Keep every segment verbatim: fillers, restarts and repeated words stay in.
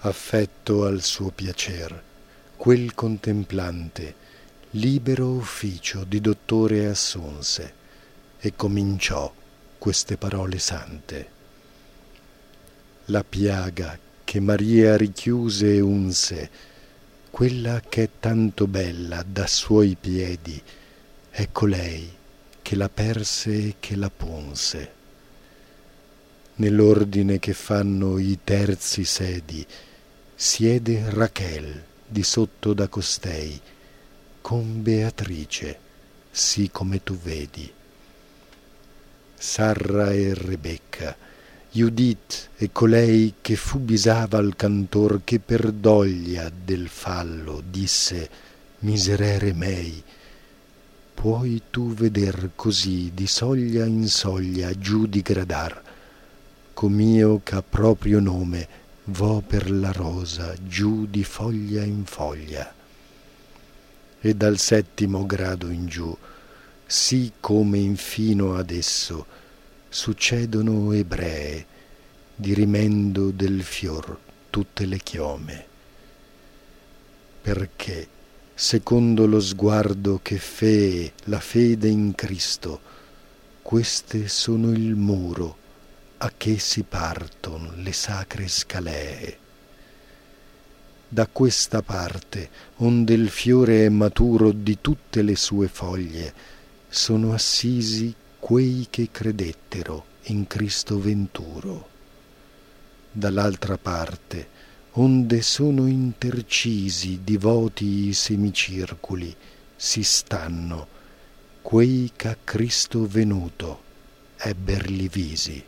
affetto al suo piacer, quel contemplante libero ufficio di dottore assunse e cominciò queste parole sante. La piaga che Maria richiuse e unse, quella che è tanto bella da suoi piedi, è colei che la perse e che la punse. Nell'ordine che fanno i terzi sedi siede Rachel di sotto da costei, con Beatrice, sì come tu vedi. Sarra e Rebecca, Judith e colei che fu bisava al cantor che per doglia del fallo disse miserere mei, puoi tu veder così di soglia in soglia giù di gradar, com'io c'ha proprio nome vo per la rosa giù di foglia in foglia. E dal settimo grado in giù, sì come infino adesso, succedono ebree, dirimendo del fior tutte le chiome. Perché, secondo lo sguardo che fee la fede in Cristo, queste sono il muro a che si parton le sacre scalee. Da questa parte, onde il fiore è maturo di tutte le sue foglie, sono assisi quei che credettero in Cristo venturo. Dall'altra parte, onde sono intercisi divoti i semicircoli, si stanno quei ch'a Cristo venuto ebberli visi.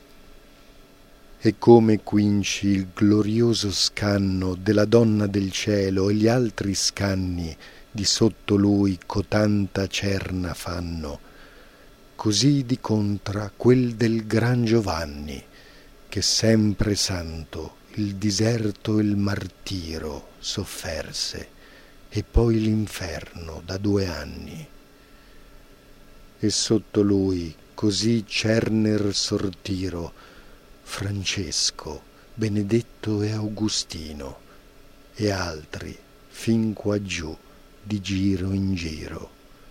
E come quinci il glorioso scanno della donna del cielo e gli altri scanni di sotto lui cotanta cerna fanno, così di contra quel del gran Giovanni, che sempre santo il diserto e il martiro sofferse, e poi l'inferno da due anni. E sotto lui così cerner sortiro Francesco, Benedetto e Augustino, e altri fin quaggiù di giro in giro.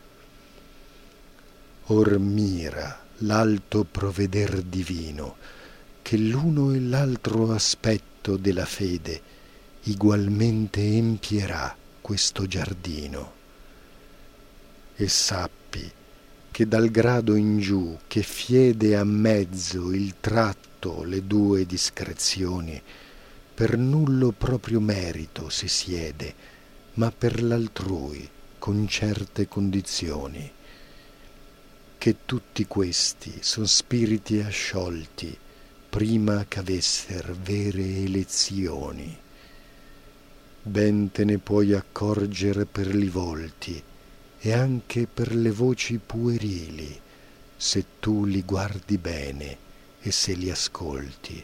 Or mira l'alto provveder divino, che l'uno e l'altro aspetto della fede igualmente empierà questo giardino. E sappi che dal grado in giù che fiede a mezzo il tratto le due discrezioni, per nullo proprio merito si siede, ma per l'altrui con certe condizioni, che tutti questi son spiriti asciolti prima ch'avesser vere elezioni. Ben te ne puoi accorgere per li volti e anche per le voci puerili, se tu li guardi bene e se li ascolti.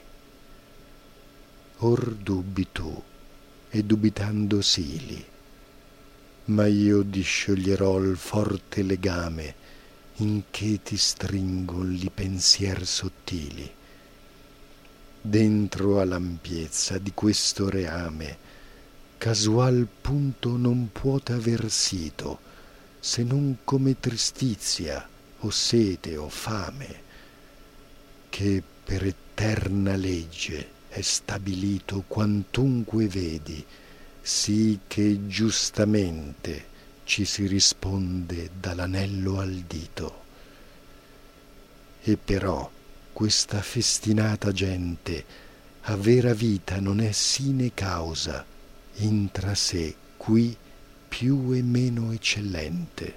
Or dubbi tu, e dubitando sili, ma io discioglierò il forte legame in che ti stringon li pensier sottili. Dentro all'ampiezza di questo reame, casual punto non puote aver sito, se non come tristizia o sete o fame, che per eterna legge è stabilito quantunque vedi, sì che giustamente ci si risponde dall'anello al dito. E però questa festinata gente a vera vita non è sine causa intra sé qui più e meno eccellente.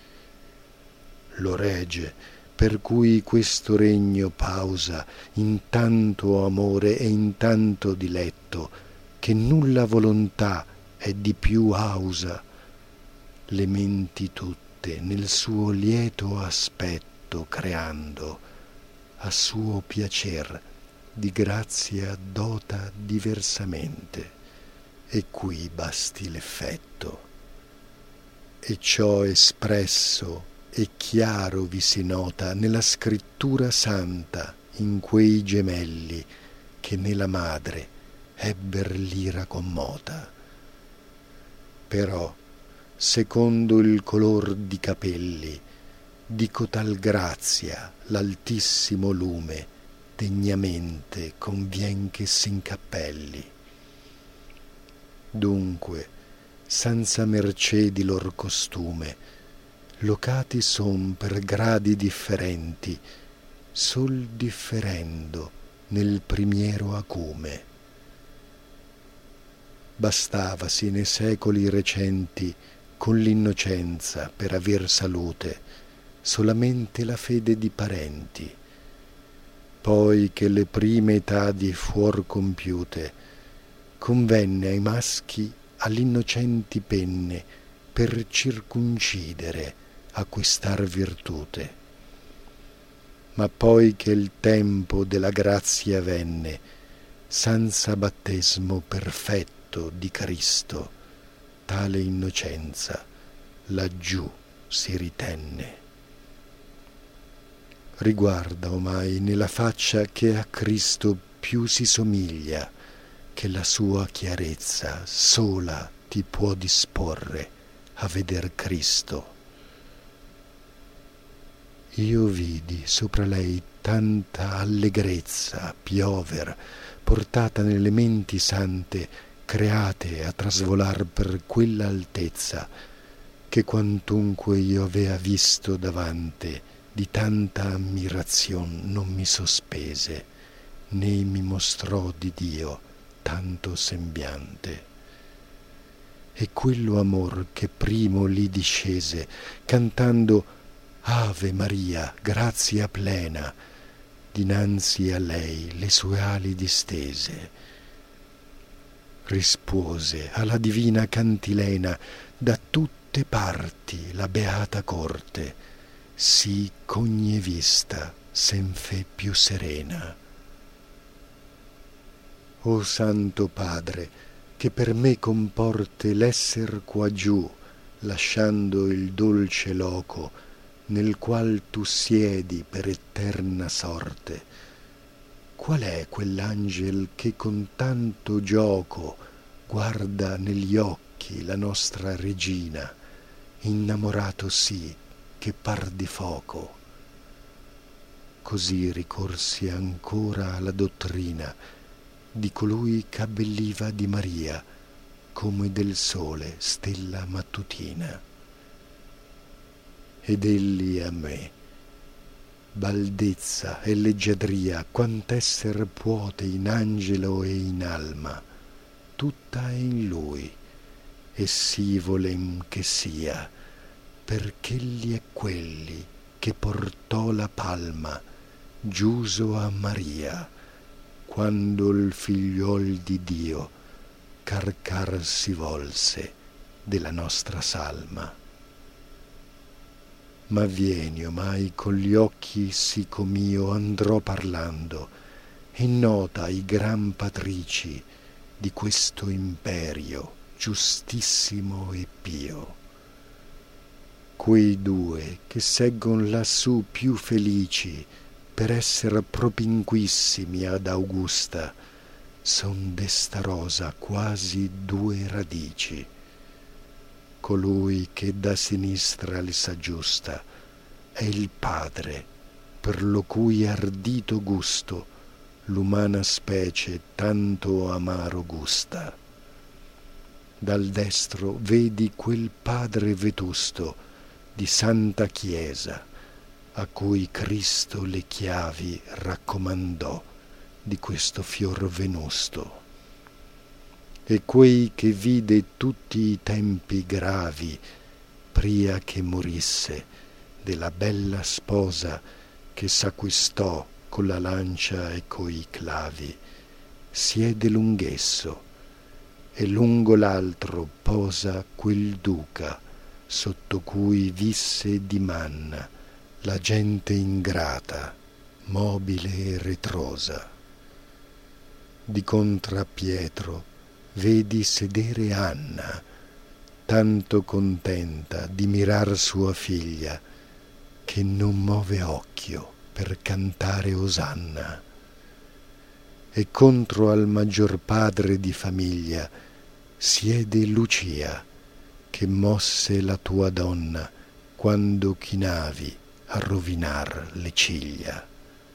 Lo rege per cui questo regno pausa in tanto amore e in tanto diletto, che nulla volontà è di più ausa, le menti tutte nel suo lieto aspetto creando, a suo piacer di grazia dota diversamente, e qui basti l'effetto. E ciò espresso e chiaro vi si nota nella scrittura santa in quei gemelli che nella madre ebber l'ira commota. Però, secondo il color di capelli, di cotal grazia l'altissimo lume degnamente convien che s'incappelli. Dunque, senza mercé di lor costume, locati son per gradi differenti, sol differendo nel primiero acume. Bastavasi nei secoli recenti con l'innocenza per aver salute solamente la fede di parenti. Poi che le prime etadi fuor compiute, convenne ai maschi all'innocenti penne per circuncidere acquistar virtute. Ma poi che il tempo della grazia venne, senza battesmo perfetto di Cristo, tale innocenza laggiù si ritenne. Riguarda omai nella faccia che a Cristo più si somiglia, che la sua chiarezza sola ti può disporre a veder Cristo. Io vidi sopra lei tanta allegrezza piover, portata nelle menti sante, create a trasvolar per quella altezza, che quantunque io avea visto davante, di tanta ammirazion non mi sospese, né mi mostrò di Dio tanto sembiante. E quello amor che primo li discese, cantando Ave Maria, grazia plena, dinanzi a lei le sue ali distese, rispose alla divina cantilena da tutte parti la beata corte, sì ch'ogni vista sen fe più serena. O Santo Padre, che per me comporte l'esser quaggiù, lasciando il dolce loco nel qual tu siedi per eterna sorte, qual è quell'angel che con tanto gioco guarda negli occhi la nostra regina, innamorato sì che par di foco? Così ricorsi ancora alla dottrina di colui ch'abbelliva di Maria come del sole stella mattutina. Ed egli a me, baldezza e leggiadria quant'esser puote in angelo e in alma, tutta è in lui, e sì volem che sia, perch'egli è quelli che portò la palma giuso a Maria, quando il figliuol di Dio carcar si volse della nostra salma. Ma vieni omai con gli occhi sì com'io andrò parlando, e nota i gran patrici di questo imperio giustissimo e pio. Quei due che seggon lassù più felici per esser propinquissimi ad Augusta, son desta rosa quasi due radici. Colui che da sinistra li s'aggiusta è il Padre, per lo cui ardito gusto l'umana specie tanto amaro gusta. Dal destro vedi quel Padre vetusto di Santa Chiesa, a cui Cristo le chiavi raccomandò di questo fior venusto. E quei che vide tutti i tempi gravi, pria che morisse, della bella sposa che s'acquistò con la lancia e coi clavi, siede lunghesso, e lungo l'altro posa quel duca, sotto cui visse di manna la gente ingrata, mobile e ritrosa. Di contra Pietro vedi sedere Anna, tanto contenta di mirar sua figlia, che non move occhio per cantare Osanna. e contro al maggior padre di famiglia siede Lucia, che mosse la tua donna quando chinavi a rovinar le ciglia.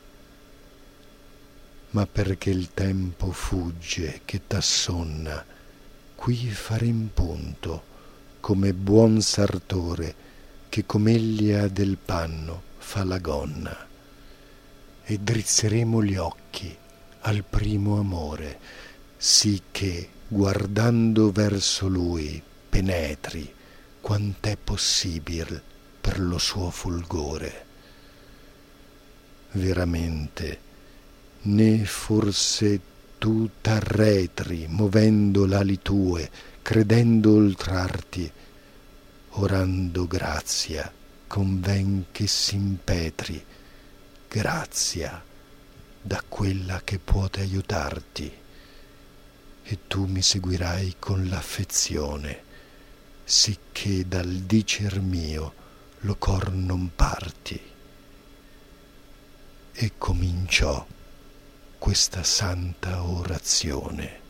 Ma perché il tempo fugge che t'assonna, qui farem punto, come buon sartore che comeglia del panno fa la gonna, e drizzeremo gli occhi al primo amore, sì che, guardando verso lui, penetri quant'è possibil per lo suo fulgore. Veramente, né forse tu t'arretri, movendo l'ali tue, credendo oltrarti, orando grazia, conven che s'impetri, grazia da quella che puote aiutarti, e tu mi seguirai con l'affezione, sicché dal dicer mio lo cor non parti. E cominciò questa santa orazione.